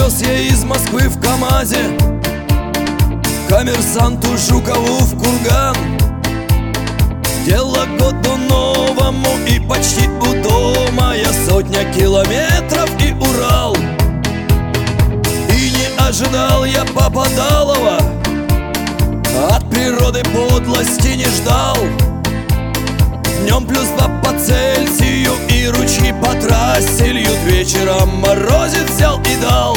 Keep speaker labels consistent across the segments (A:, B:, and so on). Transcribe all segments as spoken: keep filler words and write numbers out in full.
A: Вез я из Москвы в КамАЗе коммерсанту Жукову в Курган. Дело году новому и почти у дома я сотня километров и Урал. И не ожидал я Попадалова, от природы подлости не ждал. Днем плюс два по Цельсию и ручьи по трассе льют. Вечером морозец взял и дал.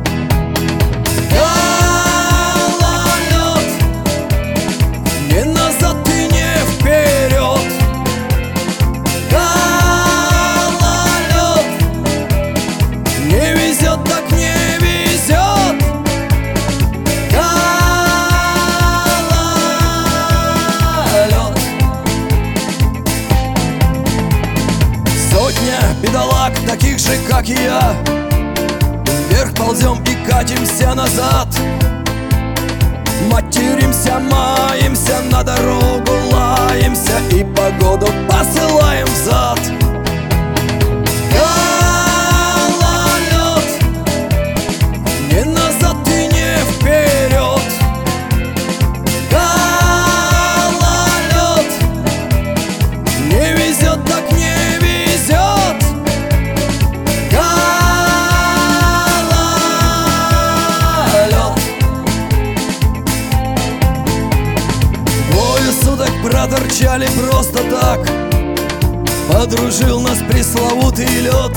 A: Гололед, не назад и не вперед. Гололед, не везет так не везет. Гололед. Сотня бедолаг, таких же, как и я. Вверх ползем и катимся назад. Материмся, маемся, на дорогу лаемся и погоду посылаем взад. Гололед, не назад и не вперед. Гололед, не везет так не везет. Двое суток проторчали просто так. Подружил нас пресловутый лед.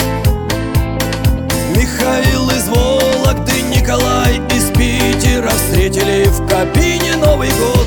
A: Михаил из Вологды, Николай из Питера встретили в кабине Новый год.